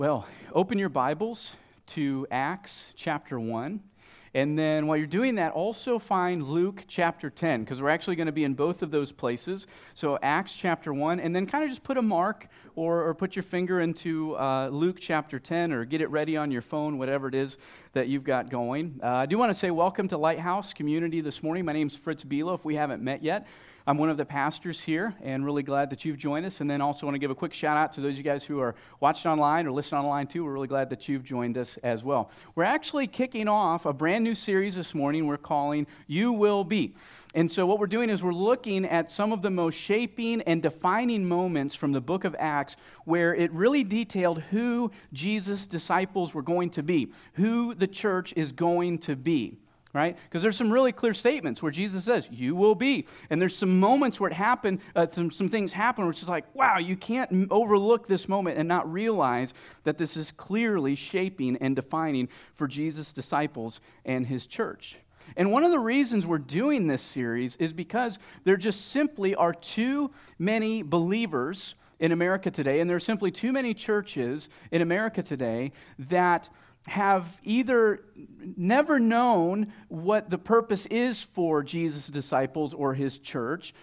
Well, open your Bibles to Acts chapter 1. And then while you're doing that, also find Luke chapter 10, because we're actually going to be in both of those places. So Acts chapter 1, and then kind of just put a mark or put your finger into Luke chapter 10, or get it ready on your phone, whatever it is that you've got going. I do want to say welcome to Lighthouse Community this morning. My name's Fritz Bilo, if we haven't met yet. I'm one of the pastors here, and really glad that you've joined us. And then also want to give a quick shout out to those of you guys who are watching online or listening online too. We're really glad that you've joined us as well. We're actually kicking off a brand new series this morning we're calling You Will Be. And so what we're doing is we're looking at some of the most shaping and defining moments from the book of Acts where it really detailed who Jesus' disciples were going to be, who the church is going to be. Right? Because there's some really clear statements where Jesus says, you will be. And there's some moments where it happened, some things happen where it's just like, wow, you can't overlook this moment and not realize that this is clearly shaping and defining for Jesus' disciples and his church. And one of the reasons we're doing this series is because there just simply are too many believers in America today, and there are simply too many churches in America today that have either never known what the purpose is for Jesus' disciples or his church,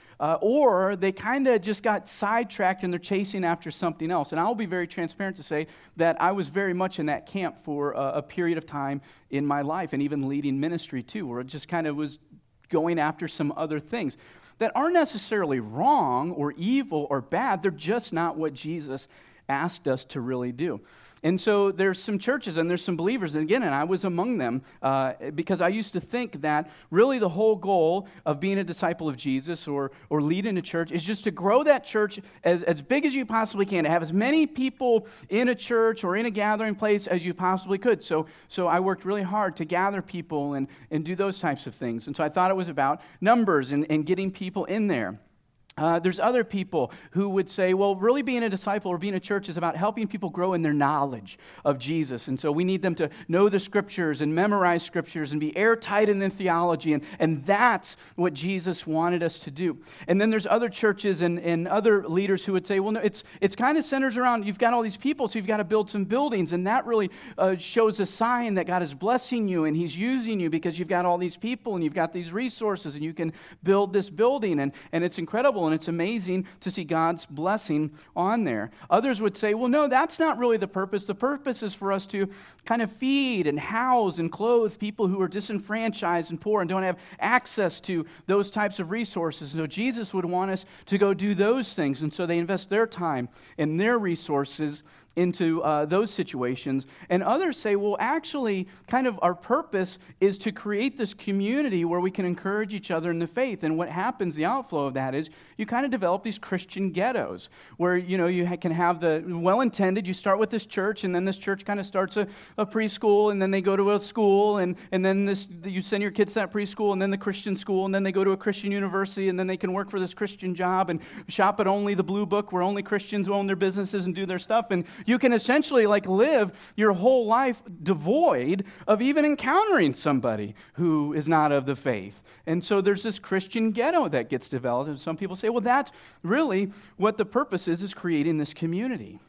or they kind of just got sidetracked and they're chasing after something else. And I'll be very transparent to say that I was very much in that camp for a period of time in my life, and even leading ministry too, where it just kind of was going after some other things that aren't necessarily wrong or evil or bad. They're just not what Jesus asked us to really do. And so there's some churches and there's some believers, and again, and I was among them, because I used to think that really the whole goal of being a disciple of Jesus or leading a church is just to grow that church as big as you possibly can, to have as many people in a church or in a gathering place as you possibly could. So I worked really hard to gather people and do those types of things. And so I thought it was about numbers and getting people in there. There's other people who would say, well, really being a disciple or being a church is about helping people grow in their knowledge of Jesus. And so we need them to know the scriptures and memorize scriptures and be airtight in their theology. And that's what Jesus wanted us to do. And then there's other churches and other leaders who would say, well, no, it's kind of centers around, you've got all these people, so you've got to build some buildings. And that really shows a sign that God is blessing you and he's using you because you've got all these people and you've got these resources and you can build this building. And it's incredible. And it's amazing to see God's blessing on there. Others would say, well, no, that's not really the purpose. The purpose is for us to kind of feed and house and clothe people who are disenfranchised and poor and don't have access to those types of resources. So Jesus would want us to go do those things. And so they invest their time and their resources into those situations. And others say, well, actually, kind of our purpose is to create this community where we can encourage each other in the faith. And what happens, the outflow of that is you kind of develop these Christian ghettos where, you can have the well-intended, you start with this church, and then this church kind of starts a preschool, and then they go to a school, and then you send your kids to that preschool, and then the Christian school, and then they go to a Christian university, and then they can work for this Christian job and shop at only the Blue Book where only Christians own their businesses and do their stuff. And you can essentially live your whole life devoid of even encountering somebody who is not of the faith. And so there's this Christian ghetto that gets developed. And some people say, well, that's really what the purpose is creating this community.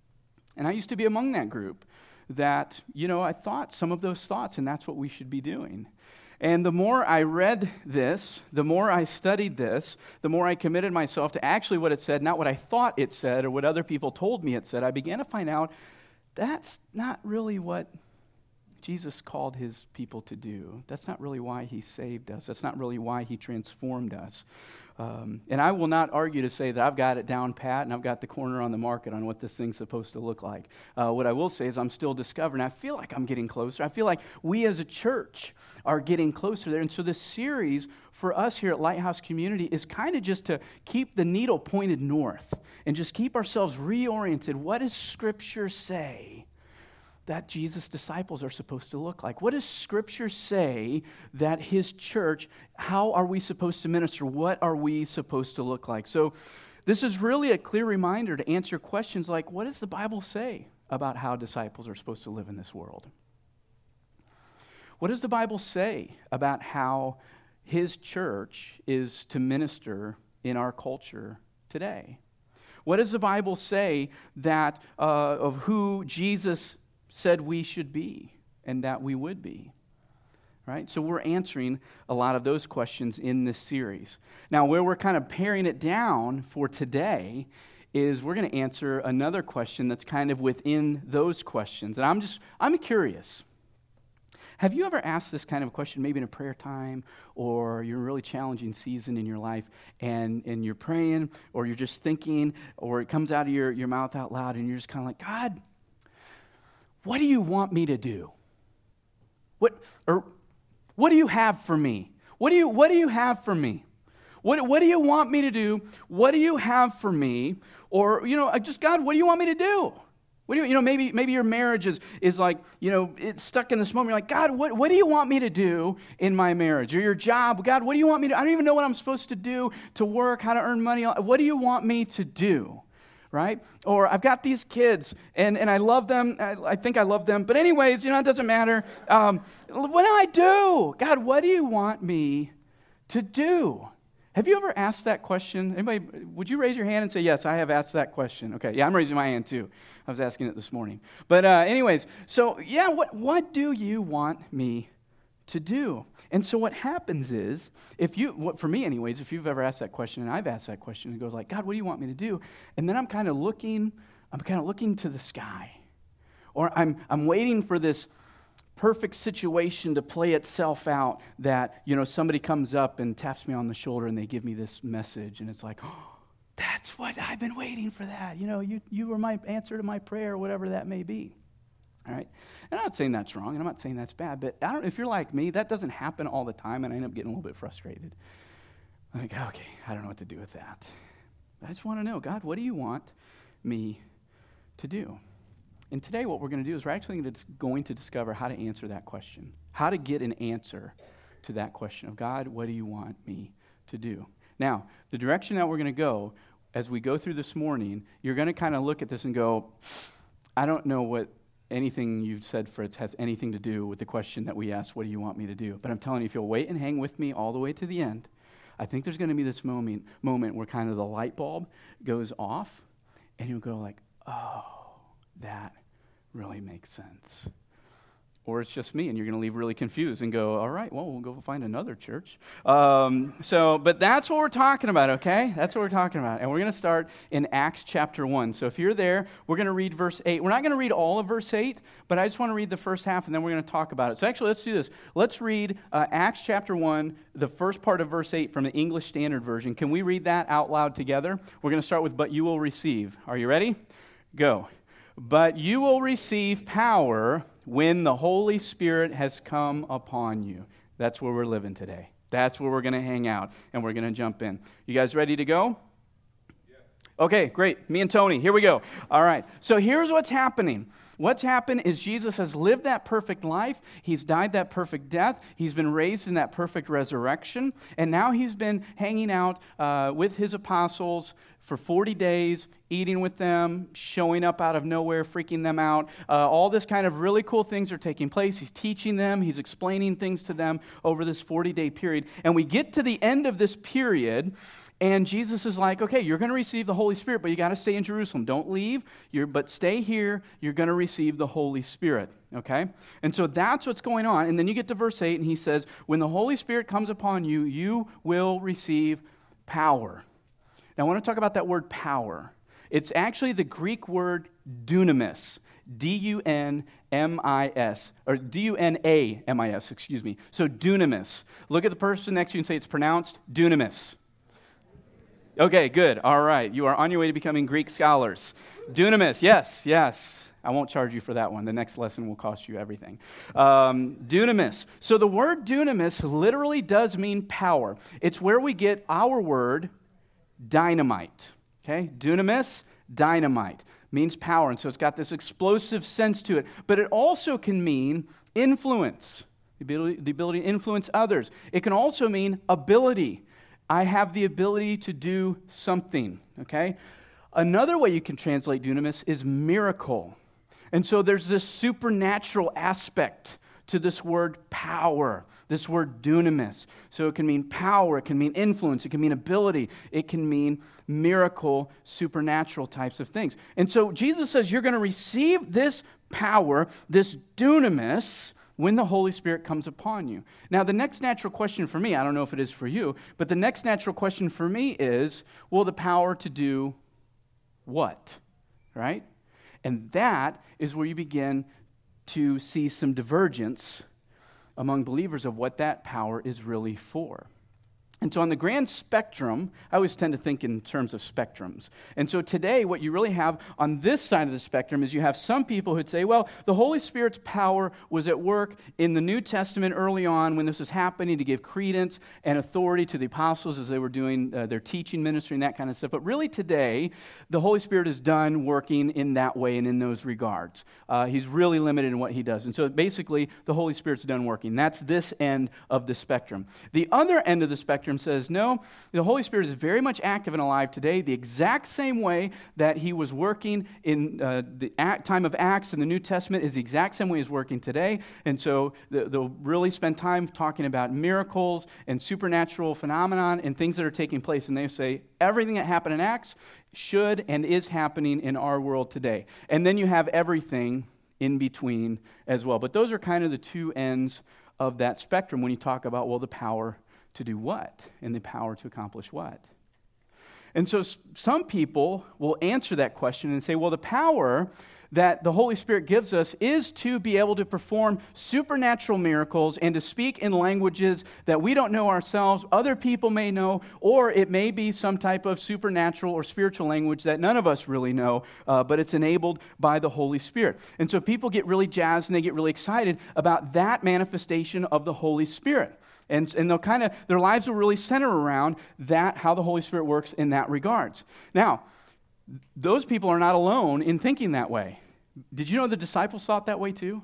And I used to be among that group that, I thought some of those thoughts, and that's what we should be doing. And the more I read this, the more I studied this, the more I committed myself to actually what it said, not what I thought it said or what other people told me it said. I began to find out that's not really what Jesus called his people to do. That's not really why he saved us. That's not really why he transformed us. And I will not argue to say that I've got it down pat and I've got the corner on the market on what this thing's supposed to look like. What I will say is I'm still discovering. I feel like I'm getting closer. I feel like we as a church are getting closer there. And so this series for us here at Lighthouse Community is kind of just to keep the needle pointed north and just keep ourselves reoriented. What does Scripture say that Jesus' disciples are supposed to look like? What does Scripture say that his church, how are we supposed to minister? What are we supposed to look like? So this is really a clear reminder to answer questions like, what does the Bible say about how disciples are supposed to live in this world? What does the Bible say about how his church is to minister in our culture today? What does the Bible say that of who Jesus said we should be and that we would be? Right? So we're answering a lot of those questions in this series. Now, where we're kind of paring it down for today is we're going to answer another question that's kind of within those questions. And I'm curious. Have you ever asked this kind of a question, maybe in a prayer time, or you're in a really challenging season in your life, and you're praying, or you're just thinking, or it comes out of your mouth out loud, and you're just kind of like, God, what do you want me to do? What do you have for me? What do you have for me? What do you want me to do? What do you have for me? Or, just God, what do you want me to do? What do you, maybe your marriage is like, it's stuck in this moment. You're like, God, what do you want me to do in my marriage? Or your job, God, what do you want me to, I don't even know what I'm supposed to do to work, how to earn money. What do you want me to do? Right? Or I've got these kids, and I love them. I think I love them. But anyways, it doesn't matter. What do I do? God, what do you want me to do? Have you ever asked that question? Anybody, would you raise your hand and say, yes, I have asked that question? Okay, yeah, I'm raising my hand too. I was asking it this morning. But anyways, so yeah, what do you want me to do? And so what happens is, for me anyways, if you've ever asked that question, and I've asked that question, it goes like, God, what do you want me to do? And then I'm kind of looking to the sky. Or I'm waiting for this perfect situation to play itself out that, somebody comes up and taps me on the shoulder and they give me this message, and it's like, oh, that's what I've been waiting for that. You were my answer to my prayer, or whatever that may be. All right? And I'm not saying that's wrong, and I'm not saying that's bad, but if you're like me, that doesn't happen all the time, and I end up getting a little bit frustrated. I'm like, okay, I don't know what to do with that. I just want to know, God, what do you want me to do? And today what we're going to do is we're actually going to discover how to answer that question, how to get an answer to that question of, God, what do you want me to do? Now, the direction that we're going to go as we go through this morning, you're going to kind of look at this and go, I don't know what anything you've said, Fritz, has anything to do with the question that we asked, what do you want me to do? But I'm telling you, if you'll wait and hang with me all the way to the end, I think there's going to be this moment where kind of the light bulb goes off, and you'll go like, oh, that really makes sense. Or it's just me, and you're going to leave really confused and go, all right, well, we'll go find another church. But that's what we're talking about, okay? That's what we're talking about. And we're going to start in Acts chapter 1. So if you're there, we're going to read verse 8. We're not going to read all of verse 8, but I just want to read the first half, and then we're going to talk about it. So actually, let's do this. Let's read Acts chapter 1, the first part of verse 8 from the English Standard Version. Can we read that out loud together? We're going to start with, but you will receive. Are you ready? Go. But you will receive power when the Holy Spirit has come upon you. That's where we're living today. That's where we're going to hang out, and we're going to jump in. You guys ready to go? Yes. Okay, great. Me and Tony, here we go. All right, so here's what's happening. What's happened is Jesus has lived that perfect life. He's died that perfect death. He's been raised in that perfect resurrection. And now he's been hanging out with his apostles for 40 days, eating with them, showing up out of nowhere, freaking them out. All this kind of really cool things are taking place. He's teaching them. He's explaining things to them over this 40-day period. And we get to the end of this period, and Jesus is like, okay, you're going to receive the Holy Spirit, but you got to stay in Jerusalem. Don't leave, but stay here. You're going to receive the Holy Spirit, okay? And so that's what's going on. And then you get to verse 8, and he says, when the Holy Spirit comes upon you, you will receive power. Now, I want to talk about that word power. It's actually the Greek word dunamis, D-U-N-M-I-S, or D-U-N-A-M-I-S, excuse me. So dunamis. Look at the person next to you and say it's pronounced dunamis. Okay, good. All right. You are on your way to becoming Greek scholars. Dunamis, yes. I won't charge you for that one. The next lesson will cost you everything. Dunamis. So the word dunamis literally does mean power. It's where we get our word dynamite. Okay? Dunamis, dynamite. Means power. And so it's got this explosive sense to it. But it also can mean influence. The ability to influence others. It can also mean ability. I have the ability to do something. Okay? Another way you can translate dunamis is miracle. And so there's this supernatural aspect to this word power, this word dunamis. So it can mean power, it can mean influence, it can mean ability, it can mean miracle, supernatural types of things. And so Jesus says you're going to receive this power, this dunamis, when the Holy Spirit comes upon you. Now, the next natural question for me, I don't know if it is for you, but the next natural question for me is, well, the power to do what? Right? And that is where you begin to see some divergence among believers of what that power is really for. And so on the grand spectrum, I always tend to think in terms of spectrums. And so today, what you really have on this side of the spectrum is you have some people who'd say, well, the Holy Spirit's power was at work in the New Testament early on when this was happening to give credence and authority to the apostles as they were doing their teaching ministry and that kind of stuff. But really today, the Holy Spirit is done working in that way and in those regards. He's really limited in what he does. And so basically, the Holy Spirit's done working. That's this end of the spectrum. The other end of the spectrum says, no, the Holy Spirit is very much active and alive today, the exact same way that he was working in the time of Acts in the New Testament is the exact same way he's working today. And so they'll really spend time talking about miracles and supernatural phenomenon and things that are taking place. And they say, everything that happened in Acts should and is happening in our world today. And then you have everything in between as well. But those are kind of the two ends of that spectrum when you talk about, well, the power to do what and the power to accomplish what. And so some people will answer that question and say, well, the power that the Holy Spirit gives us is to be able to perform supernatural miracles and to speak in languages that we don't know ourselves, other people may know, or it may be some type of supernatural or spiritual language that none of us really know, but it's enabled by the Holy Spirit. And so people get really jazzed and they get really excited about that manifestation of the Holy Spirit. And they'll their lives will really center around that, how the Holy Spirit works in that regards. Now, those people are not alone in thinking that way. Did you know the disciples thought that way too?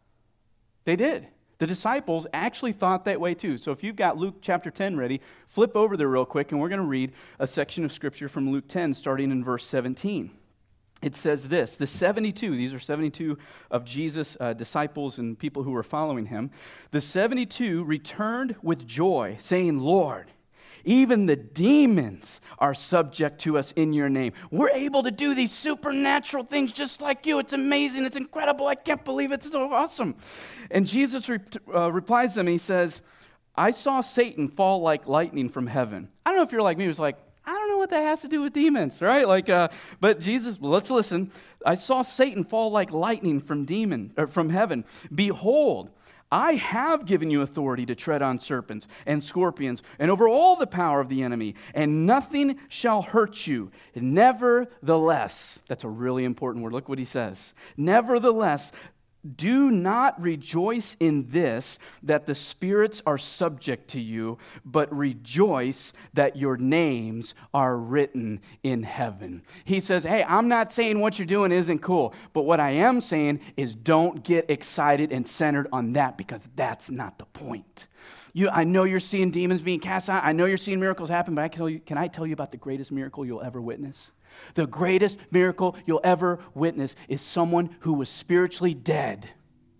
They did. The disciples actually thought that way too. So if you've got Luke chapter 10 ready, flip over there real quick, and we're going to read a section of Scripture from Luke 10, starting in verse 17. It says this, the 72, these are 72 of Jesus' disciples and people who were following him. The 72 returned with joy, saying, Lord, even the demons are subject to us in your name. We're able to do these supernatural things just like you. It's amazing. It's incredible. I can't believe it. It's so awesome. And Jesus replies to them, and he says, I saw Satan fall like lightning from heaven. I don't know if you're like me, who's like, I don't know what that has to do with demons, right? But Jesus, let's listen. I saw Satan fall like lightning from heaven. Behold, I have given you authority to tread on serpents and scorpions and over all the power of the enemy, and nothing shall hurt you. Nevertheless, that's a really important word. Look what he says. Nevertheless, do not rejoice in this, that the spirits are subject to you, but rejoice that your names are written in heaven. He says, hey, I'm not saying what you're doing isn't cool, but what I am saying is don't get excited and centered on that, because that's not the point. I know you're seeing demons being cast out. I know you're seeing miracles happen, but can I tell you about the greatest miracle you'll ever witness? The greatest miracle you'll ever witness is someone who was spiritually dead,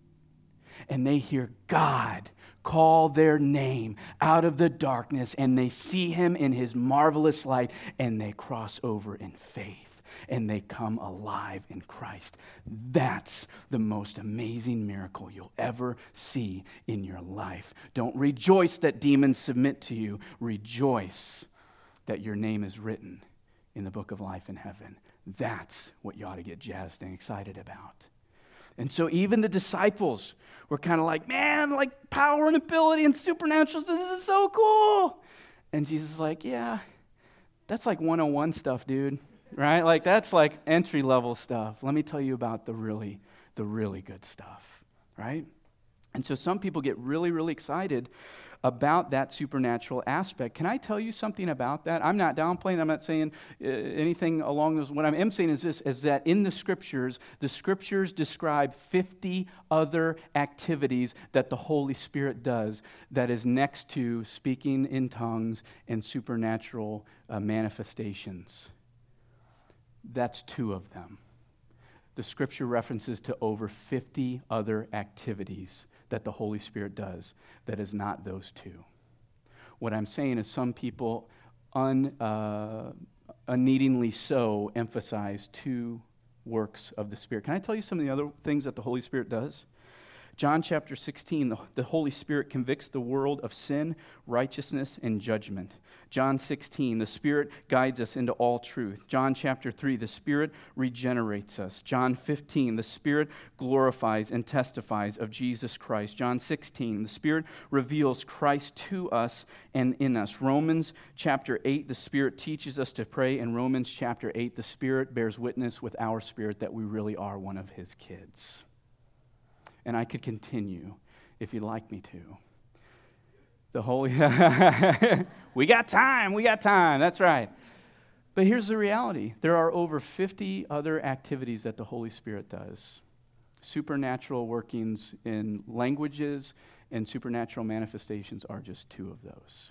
and they hear God call their name out of the darkness, and they see him in his marvelous light, and they cross over in faith, and they come alive in Christ. That's the most amazing miracle you'll ever see in your life. Don't rejoice that demons submit to you. Rejoice that your name is written in the book of life in heaven. That's what you ought to get jazzed and excited about. And so even the disciples were kind of like, man, like power and ability and supernatural, this is so cool. And Jesus is like, yeah, that's like 101 stuff, dude, right? Like that's like entry level stuff. Let me tell you about the really good stuff, right? And so some people get really, really excited about that supernatural aspect. Can I tell you something about that? I'm not downplaying. I'm not saying anything along those. What I am saying is this, is that in the Scriptures describe 50 other activities that the Holy Spirit does that is next to speaking in tongues and supernatural manifestations. That's 2 of them. The Scripture references to over 50 other activities that the Holy Spirit does that is not those two. What I'm saying is some people unneedingly so emphasize two works of the Spirit. Can I tell you some of the other things that the Holy Spirit does? John chapter 16, the Holy Spirit convicts the world of sin, righteousness, and judgment. John 16, the Spirit guides us into all truth. John chapter 3, the Spirit regenerates us. John 15, the Spirit glorifies and testifies of Jesus Christ. John 16, the Spirit reveals Christ to us and in us. Romans chapter 8, the Spirit teaches us to pray. In Romans chapter 8, the Spirit bears witness with our spirit that we really are one of His kids. And I could continue if you'd like me to. The Holy... we got time, that's right. But here's the reality. There are over 50 other activities that the Holy Spirit does. Supernatural workings in languages and supernatural manifestations are just two of those.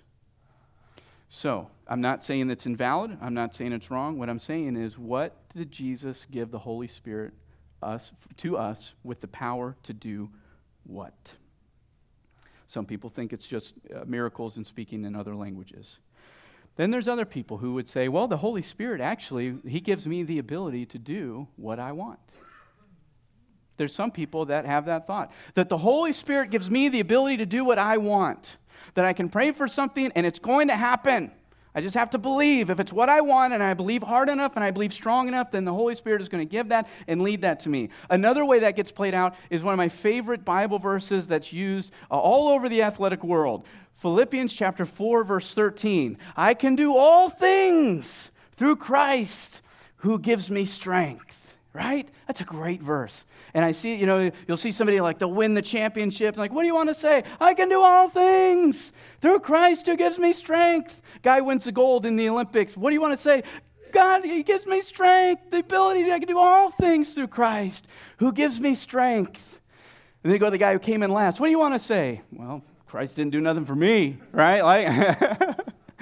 So, I'm not saying it's invalid. I'm not saying it's wrong. What I'm saying is, what did Jesus give the Holy Spirit to us with the power to do what? Some people think it's just miracles and speaking in other languages. Then there's other people who would say, well, the Holy Spirit actually, He gives me the ability to do what I want. There's some people that have that thought, that the Holy Spirit gives me the ability to do what I want, that I can pray for something and it's going to happen. I just have to believe. If it's what I want and I believe hard enough and I believe strong enough, then the Holy Spirit is going to give that and lead that to me. Another way that gets played out is one of my favorite Bible verses that's used all over the athletic world. Philippians chapter 4, verse 13. I can do all things through Christ who gives me strength. Right? That's a great verse. And I see, you'll see somebody like to win the championship. Like, what do you want to say? I can do all things through Christ who gives me strength. Guy wins the gold in the Olympics. What do you want to say? God, He gives me strength, the ability, I can do all things through Christ who gives me strength. And then you go to the guy who came in last. What do you want to say? Well, Christ didn't do nothing for me, right? Like,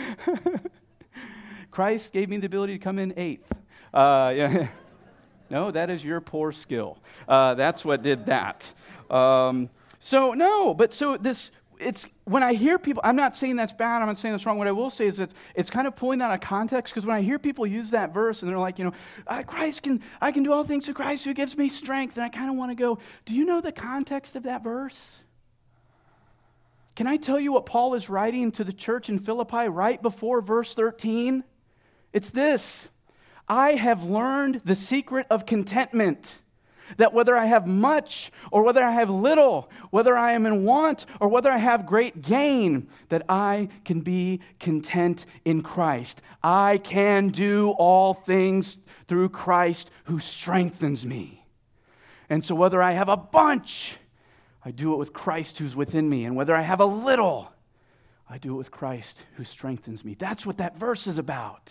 Christ gave me the ability to come in eighth. Yeah. No, that is your poor skill. That's what did that. It's when I hear people, I'm not saying that's bad, I'm not saying that's wrong. What I will say is that it's kind of pulling out of context, because when I hear people use that verse and they're like, I can do all things through Christ who gives me strength, and I kind of want to go, do you know the context of that verse? Can I tell you what Paul is writing to the church in Philippi right before verse 13? It's this. I have learned the secret of contentment, that whether I have much or whether I have little, whether I am in want or whether I have great gain, that I can be content in Christ. I can do all things through Christ who strengthens me. And so whether I have a bunch, I do it with Christ who's within me. And whether I have a little, I do it with Christ who strengthens me. That's what that verse is about.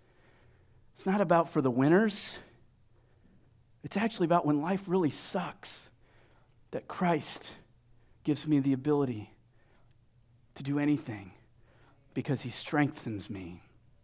It's not about for the winners. It's actually about when life really sucks, that Christ gives me the ability to do anything because He strengthens me.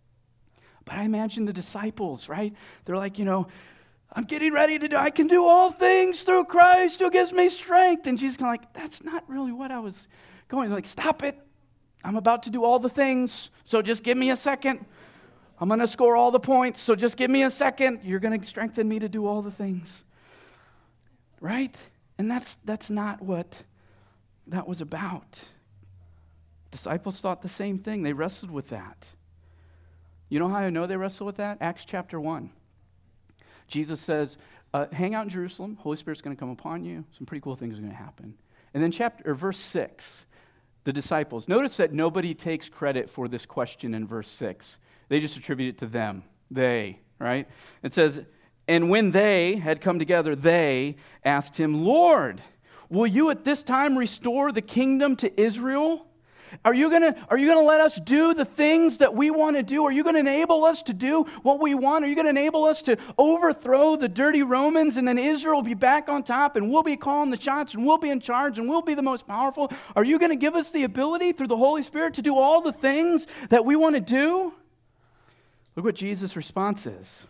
But I imagine the disciples, right? They're like, I'm getting ready to do, I can do all things through Christ who gives me strength. And Jesus kind of like, that's not really what I was going. Like, stop it. I'm about to do all the things, so just give me a second. I'm going to score all the points, so just give me a second. You're going to strengthen me to do all the things. Right? And that's not what that was about. Disciples thought the same thing. They wrestled with that. You know how I know they wrestled with that? Acts chapter 1. Jesus says, hang out in Jerusalem. Holy Spirit's going to come upon you. Some pretty cool things are going to happen. And then verse 6, the disciples. Notice that nobody takes credit for this question in verse 6. They just attribute it to them. They, right? It says, and when they had come together, they asked Him, Lord, will you at this time restore the kingdom to Israel? Are you gonna let us do the things that we want to do? Are you going to enable us to do what we want? Are you going to enable us to overthrow the dirty Romans, and then Israel will be back on top, and we'll be calling the shots, and we'll be in charge, and we'll be the most powerful? Are you going to give us the ability through the Holy Spirit to do all the things that we want to do? Look what Jesus' response is.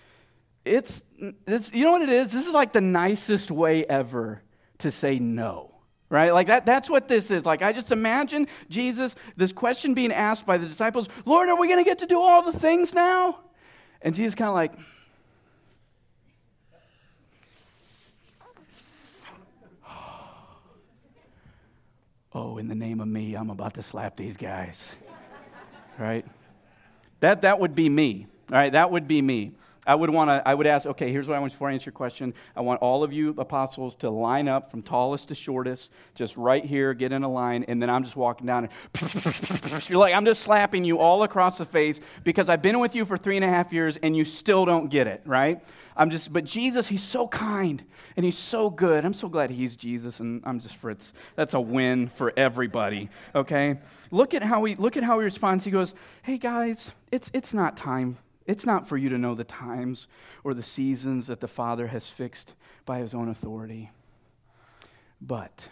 It's you know what it is? This is like the nicest way ever to say no. right? Like that's what this is. Like I just imagine Jesus, this question being asked by the disciples, Lord, are we going to get to do all the things now? And Jesus kind of like, oh, in the name of me, I'm about to slap these guys, right? That would be me, all right? That would be me. I would ask, okay, here's what I want before I answer your question. I want all of you apostles to line up from tallest to shortest, just right here, get in a line, and then I'm just walking down and you're like, I'm just slapping you all across the face because I've been with you for 3.5 years and you still don't get it, right? But Jesus, he's so kind and he's so good. I'm so glad he's Jesus and I'm just Fritz. That's a win for everybody, okay? Look at how he responds. He goes, hey guys, it's not time. It's not for you to know the times or the seasons that the Father has fixed by his own authority. But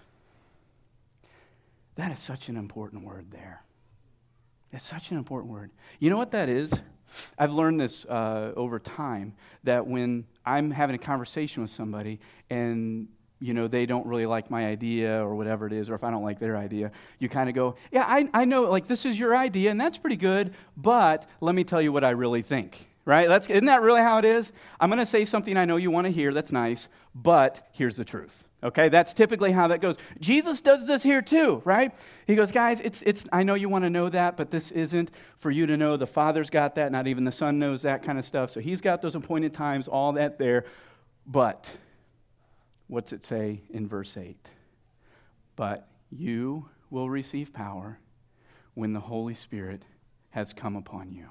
that is such an important word there. It's such an important word. You know what that is? I've learned this over time, that when I'm having a conversation with somebody and they don't really like my idea or whatever it is, or if I don't like their idea, you kind of go, yeah, I know, like, this is your idea, and that's pretty good, but let me tell you what I really think, right? Isn't that really how it is? I'm going to say something I know you want to hear, that's nice, but here's the truth, okay? That's typically how that goes. Jesus does this here too, right? He goes, guys, I know you want to know that, but this isn't for you to know. The Father's got that, not even the Son knows that kind of stuff, so he's got those appointed times, all that there, but what's it say in verse 8? But you will receive power when the Holy Spirit has come upon you.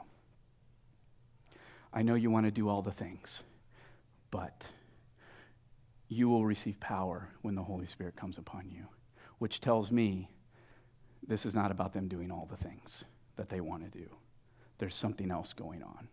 I know you want to do all the things, but you will receive power when the Holy Spirit comes upon you, which tells me this is not about them doing all the things that they want to do. There's something else going on.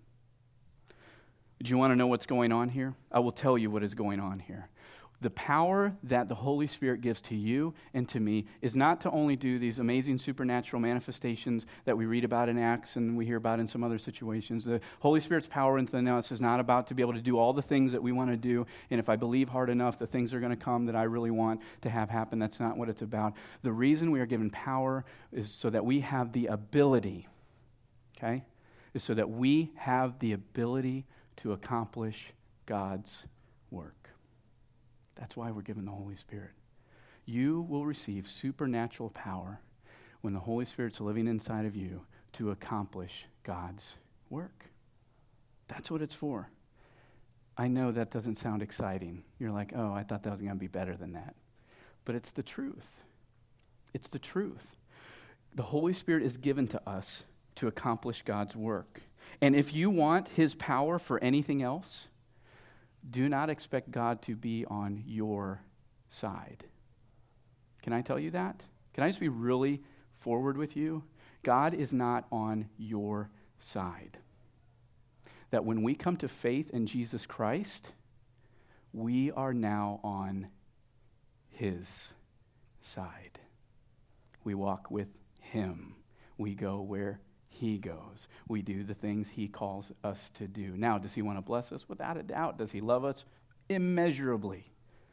Do you want to know what's going on here? I will tell you what is going on here. The power that the Holy Spirit gives to you and to me is not to only do these amazing supernatural manifestations that we read about in Acts and we hear about in some other situations. The Holy Spirit's power in us is not about to be able to do all the things that we want to do, and if I believe hard enough, the things are going to come that I really want to have happen. That's not what it's about. The reason we are given power is so that we have the ability, okay, is so that we have the ability to accomplish God's work. That's why we're given the Holy Spirit. You will receive supernatural power when the Holy Spirit's living inside of you to accomplish God's work. That's what it's for. I know that doesn't sound exciting. You're like, oh, I thought that was going to be better than that. But it's the truth. It's the truth. The Holy Spirit is given to us to accomplish God's work. And if you want his power for anything else, do not expect God to be on your side. Can I tell you that? Can I just be really forward with you? God is not on your side. That when we come to faith in Jesus Christ, we are now on his side. We walk with him. We go where he goes. We do the things he calls us to do. Now, does he want to bless us? Without a doubt. Does he love us? Immeasurably.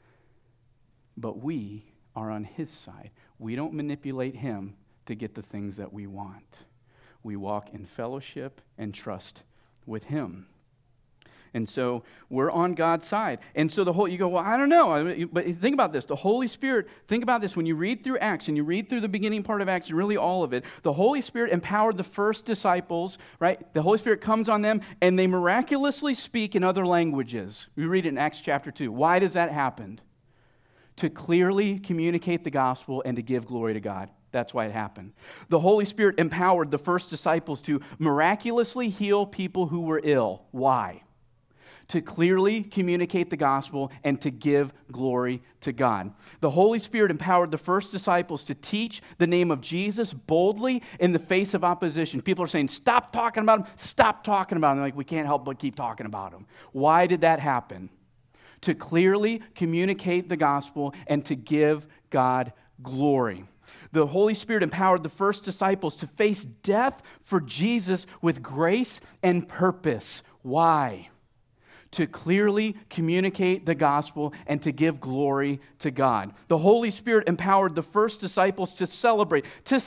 But we are on his side. We don't manipulate him to get the things that we want. We walk in fellowship and trust with him. And so we're on God's side. And so you go, well, I don't know. But think about this. The Holy Spirit, think about this. When you read through Acts and you read through the beginning part of Acts, and really all of it, the Holy Spirit empowered the first disciples, right? The Holy Spirit comes on them and they miraculously speak in other languages. We read it in Acts chapter 2. Why does that happen? To clearly communicate the gospel and to give glory to God. That's why it happened. The Holy Spirit empowered the first disciples to miraculously heal people who were ill. Why? To clearly communicate the gospel and to give glory to God. The Holy Spirit empowered the first disciples to teach the name of Jesus boldly in the face of opposition. People are saying, stop talking about him, stop talking about him. They're like, we can't help but keep talking about him. Why did that happen? To clearly communicate the gospel and to give God glory. The Holy Spirit empowered the first disciples to face death for Jesus with grace and purpose. Why? to clearly communicate the gospel and to give glory to God. The Holy Spirit empowered the first disciples to celebrate,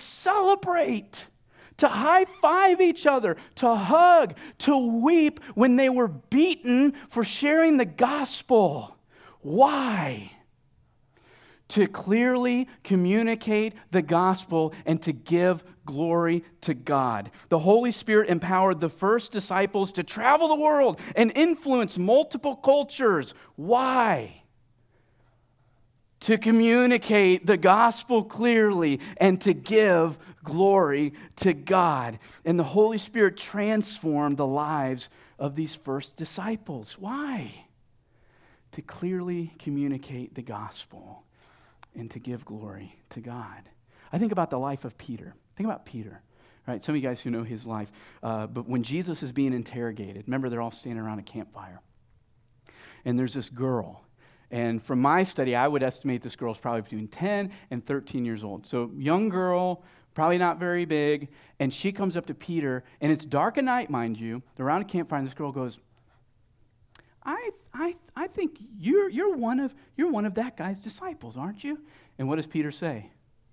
to high-five each other, to hug, to weep when they were beaten for sharing the gospel. Why? To clearly communicate the gospel and to give glory to God. The Holy Spirit empowered the first disciples to travel the world and influence multiple cultures. Why? To communicate the gospel clearly and to give glory to God. And the Holy Spirit transformed the lives of these first disciples. Why? To clearly communicate the gospel and to give glory to God. I think about the life of Peter. Think about Peter, right? Some of you guys who know his life. But when Jesus is being interrogated, remember they're all standing around a campfire. And there's this girl. And from my study, I would estimate this girl's probably between 10 and 13 years old. So young girl, probably not very big. And she comes up to Peter, and it's dark at night, mind you. They're around a campfire, and this girl goes, I think you're one of that guy's disciples, aren't you? And what does Peter say?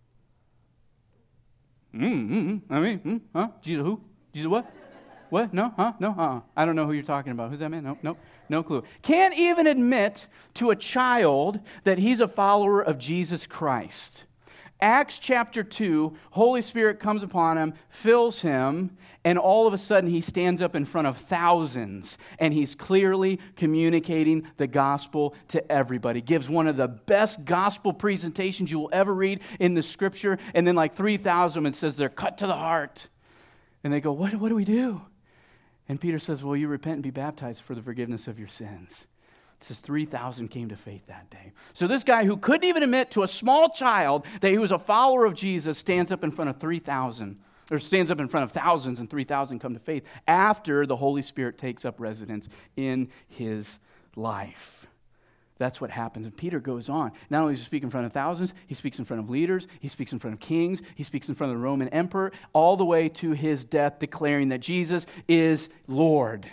Jesus who? Jesus what? What? No? Huh? No? I don't know who you're talking about. Who's that man? No clue. Can't even admit to a child that he's a follower of Jesus Christ. Acts chapter 2, Holy Spirit comes upon him, fills him, and all of a sudden he stands up in front of thousands, and he's clearly communicating the gospel to everybody. Gives one of the best gospel presentations you will ever read in the scripture, and then like 3,000 it says they're cut to the heart. And they go, what do we do? And Peter says, well, you repent and be baptized for the forgiveness of your sins. It says 3,000 came to faith that day. So this guy who couldn't even admit to a small child that he was a follower of Jesus stands up in front of 3,000, or stands up in front of thousands, and 3,000 come to faith after the Holy Spirit takes up residence in his life. That's what happens. And Peter goes on. Not only does he speak in front of thousands, he speaks in front of leaders, he speaks in front of kings, he speaks in front of the Roman emperor, all the way to his death, declaring that Jesus is Lord.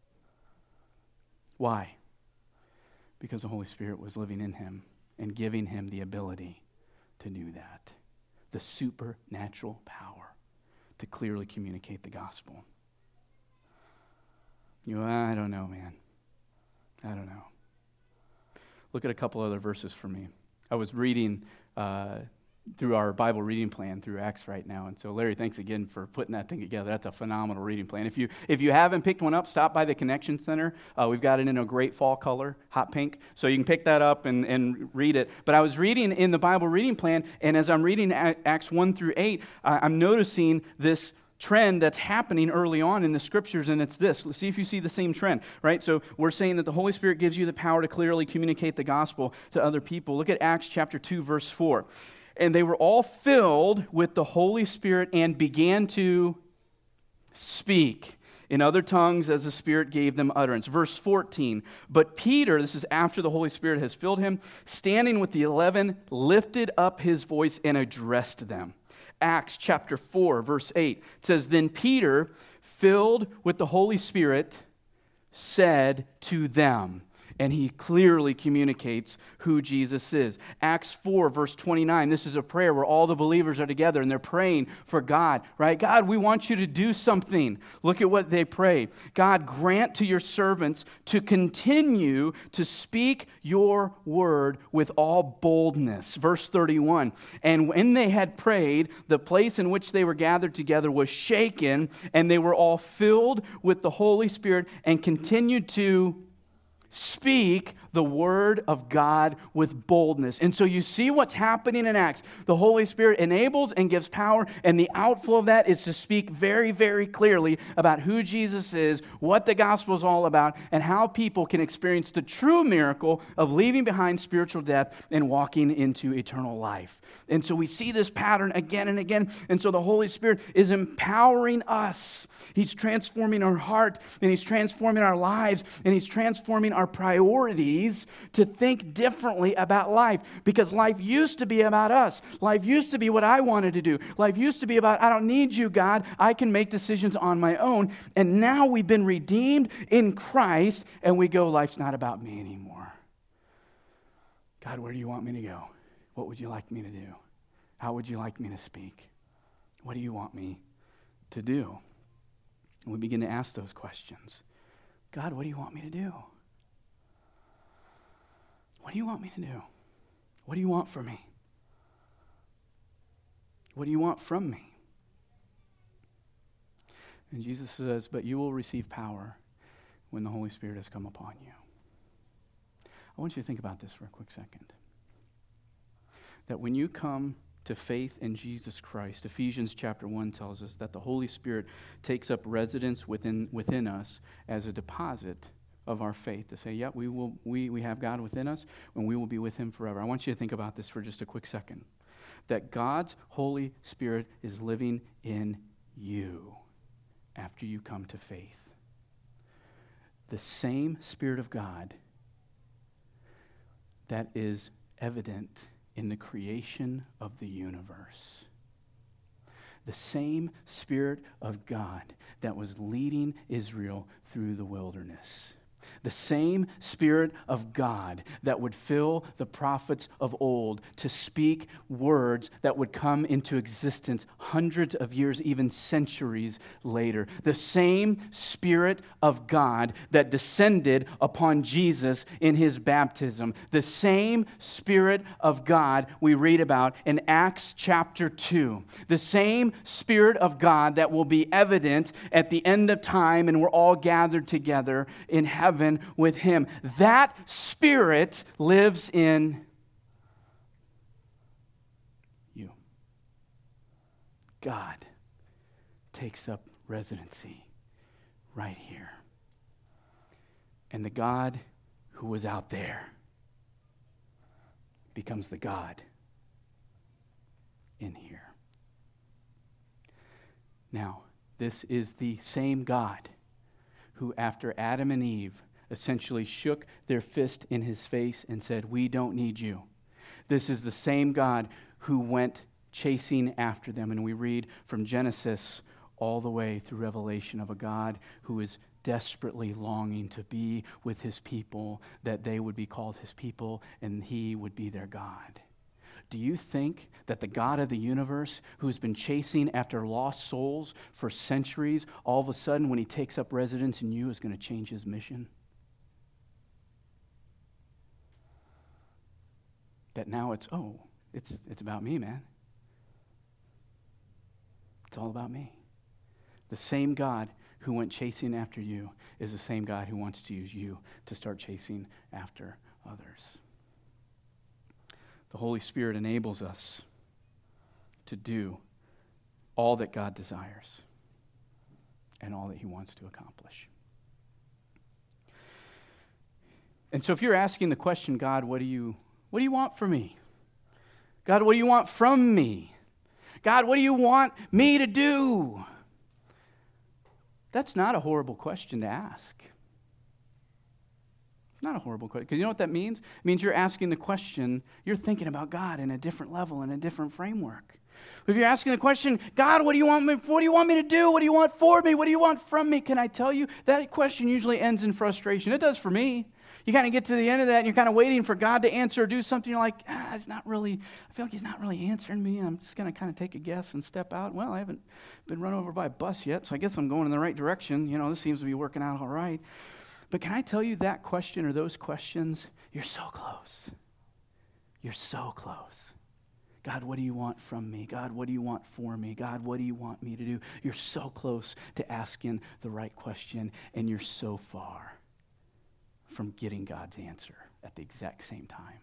Why? Because the Holy Spirit was living in him and giving him the ability to do that. The supernatural power to clearly communicate the gospel. I don't know, man. I don't know. Look at a couple other verses for me. I was reading through our Bible reading plan through Acts right now. And so, Larry, thanks again for putting that thing together. That's a phenomenal reading plan. If you haven't picked one up, stop by the Connection Center. We've got it in a great fall color, hot pink. So you can pick that up and read it. But I was reading in the Bible reading plan, and as I'm reading Acts 1 through 8, I'm noticing this trend that's happening early on in the scriptures, and it's this. Let's see if you see the same trend, right? So we're saying that the Holy Spirit gives you the power to clearly communicate the gospel to other people. Look at Acts chapter 2, verse 4. And they were all filled with the Holy Spirit and began to speak in other tongues as the Spirit gave them utterance. Verse 14, but Peter, this is after the Holy Spirit has filled him, standing with the 11, lifted up his voice and addressed them. Acts chapter 4, verse 8, it says, then Peter, filled with the Holy Spirit, said to them, and he clearly communicates who Jesus is. Acts 4, verse 29, this is a prayer where all the believers are together and they're praying for God, right? God, we want you to do something. Look at what they pray. God, grant to your servants to continue to speak your word with all boldness. Verse 31, and when they had prayed, the place in which they were gathered together was shaken, and they were all filled with the Holy Spirit and continued to speak the word of God with boldness. And so you see what's happening in Acts. The Holy Spirit enables and gives power, and the outflow of that is to speak very, very clearly about who Jesus is, what the gospel is all about, and how people can experience the true miracle of leaving behind spiritual death and walking into eternal life. And so we see this pattern again and again. And so the Holy Spirit is empowering us. He's transforming our heart, and He's transforming our lives, and He's transforming our priorities ways to think differently about life, because life used to be about us. Life used to be what I wanted to do. Life used to be about, I don't need you, God. I can make decisions on my own. And now we've been redeemed in Christ, and we go, life's not about me anymore. God, where do you want me to go? What would you like me to do? How would you like me to speak? What do you want me to do? And we begin to ask those questions. God, what do you want me to do? What do you want me to do? What do you want from me? What do you want from me? And Jesus says, but you will receive power when the Holy Spirit has come upon you. I want you to think about this for a quick second. That when you come to faith in Jesus Christ, Ephesians chapter 1 tells us that the Holy Spirit takes up residence within us as a deposit of our faith, to say, yeah, we have God within us, and we will be with him forever. I want you to think about this for just a quick second. That God's Holy Spirit is living in you after you come to faith. The same Spirit of God that is evident in the creation of the universe. The same Spirit of God that was leading Israel through the wilderness. The same Spirit of God that would fill the prophets of old to speak words that would come into existence hundreds of years, even centuries later. The same Spirit of God that descended upon Jesus in his baptism. The same Spirit of God we read about in Acts chapter 2. The same Spirit of God that will be evident at the end of time, and we're all gathered together in heaven with him. That Spirit lives in you. God takes up residency right here. And the God who was out there becomes the God in here. Now, this is the same God who, after Adam and Eve essentially shook their fist in his face and said, we don't need you. This is the same God who went chasing after them. And we read from Genesis all the way through Revelation of a God who is desperately longing to be with his people, that they would be called his people and he would be their God. Do you think that the God of the universe, who's been chasing after lost souls for centuries, all of a sudden when he takes up residence in you is going to change his mission? That now it's about me, man. It's all about me. The same God who went chasing after you is the same God who wants to use you to start chasing after others. The Holy Spirit enables us to do all that God desires and all that he wants to accomplish. And so if you're asking the question, God, what do you want from me? God, what do you want from me? God, what do you want me to do? That's not a horrible question to ask. It's not a horrible question. Because you know what that means? It means you're asking the question, you're thinking about God in a different level, in a different framework. If you're asking the question, God, what do you want me to do? What do you want for me? What do you want from me? Can I tell you, that question usually ends in frustration. It does for me. You kind of get to the end of that, and you're kind of waiting for God to answer or do something. You're like, it's not really, I feel like he's not really answering me. I'm just going to kind of take a guess and step out. Well, I haven't been run over by a bus yet, so I guess I'm going in the right direction. You know, this seems to be working out all right. But can I tell you, that question or those questions, you're so close. You're so close. God, what do you want from me? God, what do you want for me? God, what do you want me to do? You're so close to asking the right question, and you're so far from getting God's answer at the exact same time.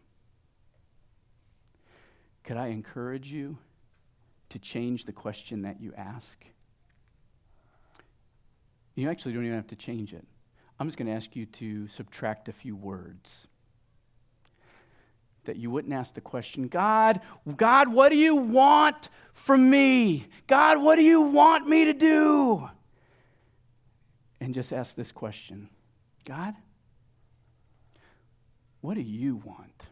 Could I encourage you to change the question that you ask? You actually don't even have to change it. I'm just going to ask you to subtract a few words. That you wouldn't ask the question, God, what do you want from me? God, what do you want me to do? And just ask this question, God, what do you want?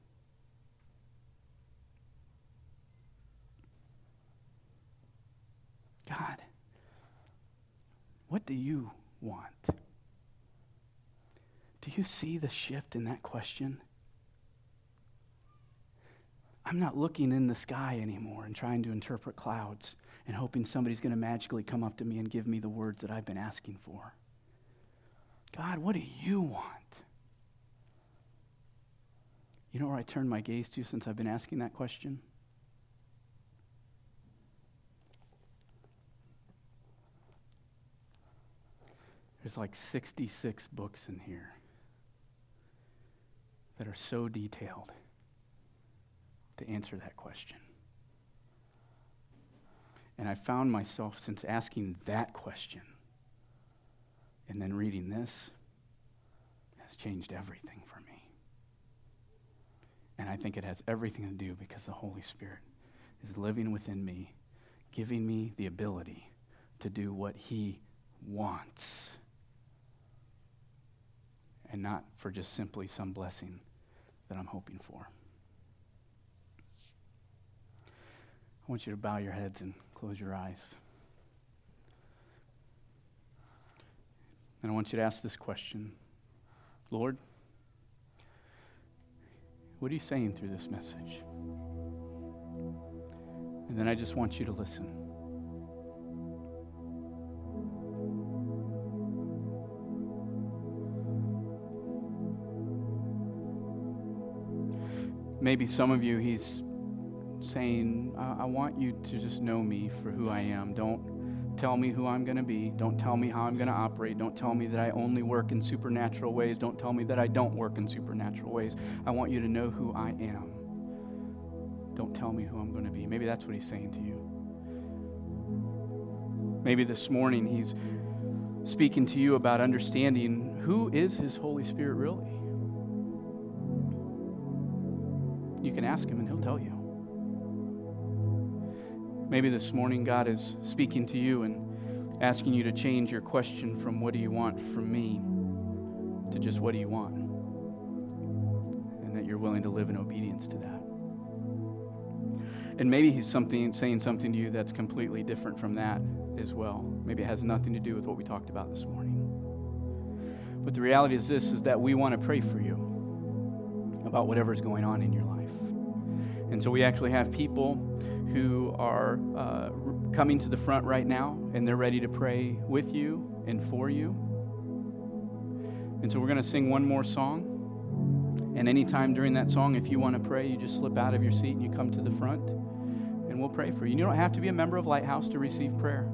God, what do you want? Do you see the shift in that question? I'm not looking in the sky anymore and trying to interpret clouds and hoping somebody's going to magically come up to me and give me the words that I've been asking for. God, what do you want? You know where I turned my gaze to since I've been asking that question? There's like 66 books in here that are so detailed to answer that question. And I found myself, since asking that question and then reading this, has changed everything for me. And I think it has everything to do because the Holy Spirit is living within me, giving me the ability to do what He wants, and not for just simply some blessing that I'm hoping for. I want you to bow your heads and close your eyes. And I want you to ask this question. Lord, what are you saying through this message? And then I just want you to listen. Maybe some of you, He's saying, I want you to just know me for who I am. Don't tell me who I'm going to be. Don't tell me how I'm going to operate. Don't tell me that I only work in supernatural ways. Don't tell me that I don't work in supernatural ways. I want you to know who I am. Don't tell me who I'm going to be. Maybe that's what He's saying to you. Maybe this morning He's speaking to you about understanding who is His Holy Spirit really. You can ask Him and He'll tell you. Maybe this morning God is speaking to you and asking you to change your question from what do you want from me to just what do you want? And that you're willing to live in obedience to that. And maybe He's saying something to you that's completely different from that as well. Maybe it has nothing to do with what we talked about this morning. But the reality is this, is that we want to pray for you about whatever's going on in your life. And so we actually have people who are coming to the front right now, and they're ready to pray with you and for you. And so we're going to sing one more song. And anytime during that song, if you want to pray, you just slip out of your seat and you come to the front, and we'll pray for you. You don't have to be a member of Lighthouse to receive prayer.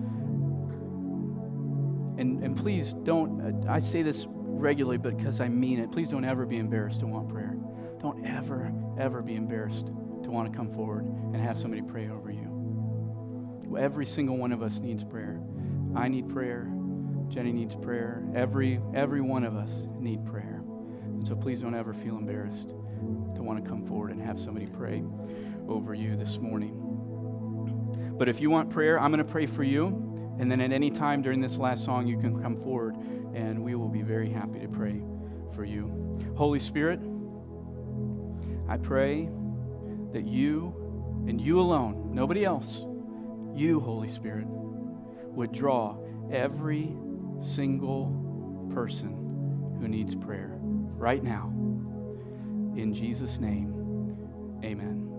And please don't, I say this regularly, but because I mean it, please don't ever be embarrassed to want prayer. Don't ever be embarrassed to want to come forward and have somebody pray over you. Every single one of us needs prayer. I need prayer. Jenny needs prayer. Every one of us need prayer. And so please don't ever feel embarrassed to want to come forward and have somebody pray over you this morning. But if you want prayer, I'm going to pray for you. And then at any time during this last song, you can come forward and we will be very happy to pray for you. Holy Spirit, I pray that you and you alone, nobody else, you, Holy Spirit, would draw every single person who needs prayer right now. In Jesus' name, amen.